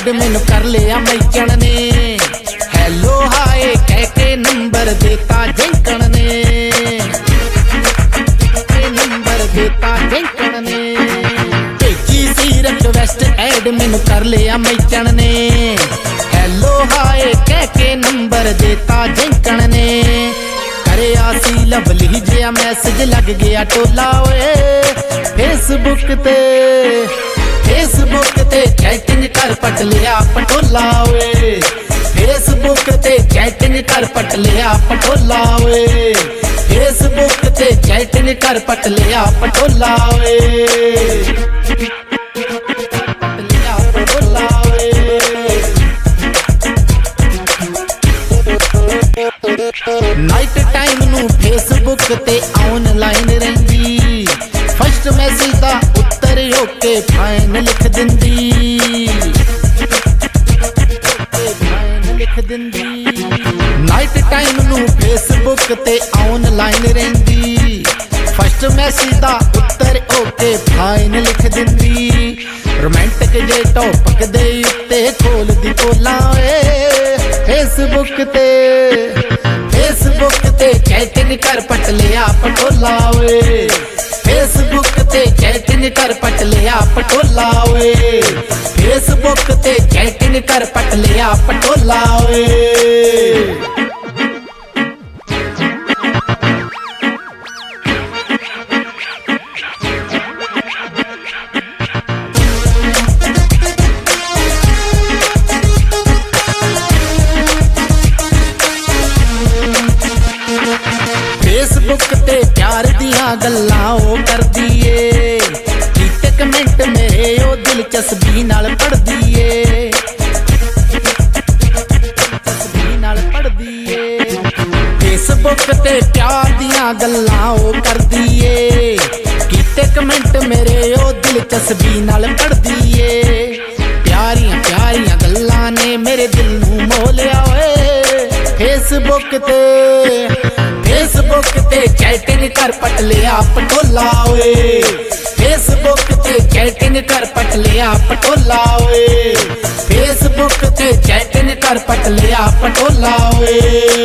Add मैनू कर लिया मैचन ने, हेलो हाय कह के नंबर देता जंकन ने, नंबर देता जंकन ने। भेजी सी रिक्वेस्ट ऐड मैनू कर लिया मैचन ने, हेलो हाय कह के नंबर देता जंकन ने। करया सी लवली जिहा मैसेज लग गया टोला ओए, फेसबुक ते चैटिंग कर पट लिया पटोला ओए, फेसबुक ते चैटिंग कर पट लिया पटोला ओए, फेसबुक ते चैटिंग कर पट लिया पटोला ओए, पट लिया पटोला ओए। नाइट टाइम नू फेसबुक ते ऑनलाइन रहिंदी, फर्स्ट मैसेज दा उत्तर होके फाइन लिख दिंदी, फाइन लिख दिंदी। नाइट टाइम नू फेसबुक ते ऑनलाइन रहिंदी, फर्स्ट मैसेज दा उत्तर होके फाइन लिख दिंदी। रोमांटिक जे टॉपिक दे उत्ते खोल दी पोला ओए, फेसबुक ते चैटिंग कर पट लिया पटोला ओए, फेसबुक ते चैटिंग कर पट लिया पटोला ओए, फेसबुक ते चैटिंग कर पट लिया पटोला ओए। फेसबुक ते प्यार दियां गल्लां ओ करदी ए, कीते कमेंट मेरे ओ दिलचस्पी नाल पढ़दी ए, दिलचस्पी नाल पढ़दी ए। फेसबुक ते प्यार दियां गल्लां ओ करदी ए, कीते कमेंट मेरे ओ दिलचस्पी नाल पढ़दी ए। प्यारियां प्यारियां गल्लां ने मेरे दिल नू मोह लिया ओए, फेसबुक ते चैटिंग कर पट लिया पटोला ओए, फेसबुक ते चैटिंग कर पट लिया पटोला ओए, फेसबुक ते चैटिंग कर पट लिया पटोला ओए,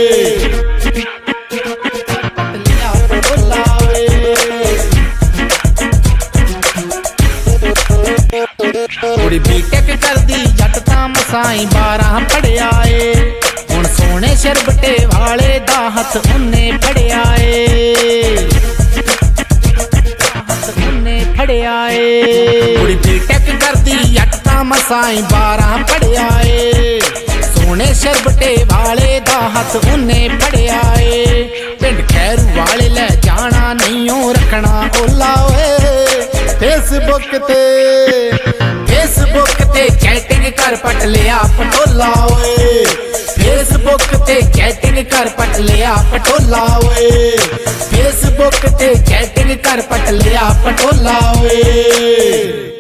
पट लिया पटोला ओए। कुड़ी बीटेक करदी जट तां मसाई 12 पढ़िया ए, हुण सोने शरबटे वाले दा हथ उन्ने फड़िया ए, हथ उन्ने फड़िया ए। कुड़ी बीटेक करदी जट तां मसाई 12 पढ़िया ए, सोने शरबटे वाले दा हथ उन्ने फड़िया ए। पिंड खैरू वाले ले जाना नहीं रखना ओला ओए, फेसबुक ते चैटिंग कर पट लिया पटोला ओए, फेसबुक ते चैटिंग कर पट लिया पटोला ओए, फेसबुक ते चैटिंग कर पट लिया पटोला ओए।